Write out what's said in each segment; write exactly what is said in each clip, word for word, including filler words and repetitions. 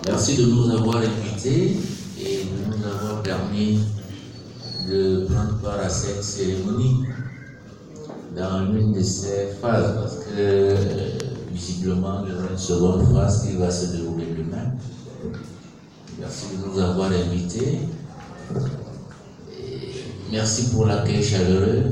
Merci de nous avoir invités et de nous avoir permis de prendre part à cette cérémonie dans l'une de ces phases, parce que euh, visiblement il y aura une seconde phase qui va se dérouler demain. Merci de nous avoir invités. Et merci pour l'accueil chaleureux.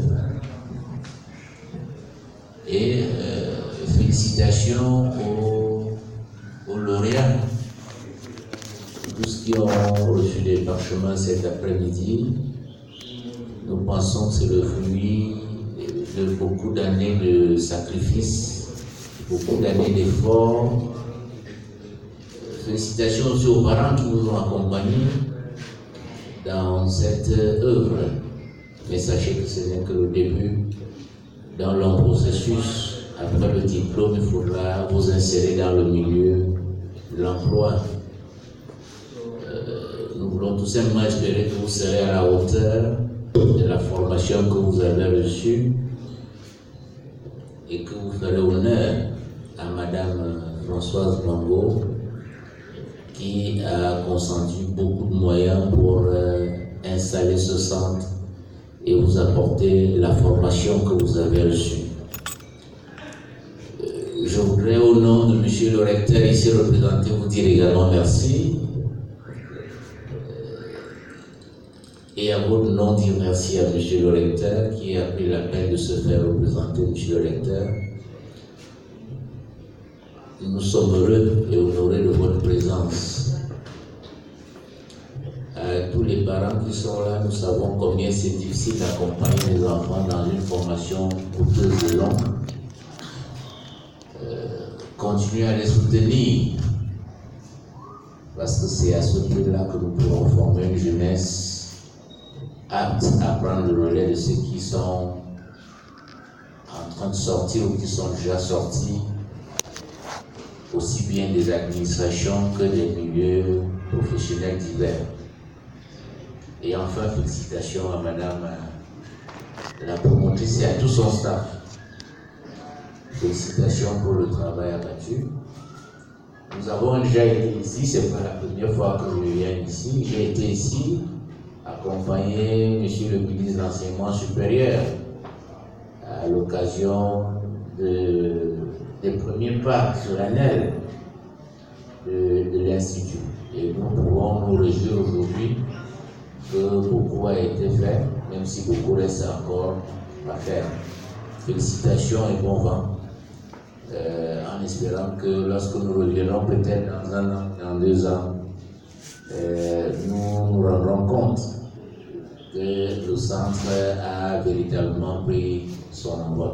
Et euh, félicitations aux, aux lauréats, tous qui ont reçu des parchemins cet après-midi. Nous pensons que c'est le fruit de beaucoup d'années de sacrifices, beaucoup d'années d'efforts. Félicitations aussi aux parents qui nous ont accompagnés dans cette œuvre. Mais sachez que ce n'est que le début. Dans long processus, après le diplôme, il faudra vous insérer dans le milieu de l'emploi. Euh, nous voulons tout simplement espérer que vous serez à la hauteur de la formation que vous avez reçue et que vous ferez honneur à Madame Françoise Blango, qui a consenti beaucoup de moyens pour euh, installer ce centre et vous apporter la formation que vous avez reçue. Euh, je voudrais, au nom de Monsieur le recteur ici représenté, vous dire également merci. Et à votre nom, dire merci à Monsieur le recteur qui a pris la peine de se faire représenter, Monsieur le recteur. Nous sommes heureux et honorés de votre présence. À tous les parents qui sont là, nous savons combien c'est difficile d'accompagner les enfants dans une formation coûteuse et longue. Euh, continuez à les soutenir, parce que c'est à ce prix-là que nous pourrons former une jeunesse apte à prendre le relais de ceux qui sont en train de sortir ou qui sont déjà sortis, aussi bien des administrations que des milieux professionnels divers. Et enfin, félicitations à Madame la promotrice et à tout son staff. Félicitations pour le travail abattu. Nous avons déjà été ici, ce n'est pas la première fois que je viens ici. J'ai été ici accompagner Monsieur le ministre de l'Enseignement supérieur à l'occasion de, des premiers pas solennels de, de l'Institut. Et nous pouvons nous réjouir aujourd'hui que beaucoup a été fait, même si beaucoup reste encore à faire. Félicitations et bon vent, euh, en espérant que lorsque nous reviendrons peut-être dans un an, dans deux ans, euh, nous nous rendrons compte que le centre a véritablement pris son envol.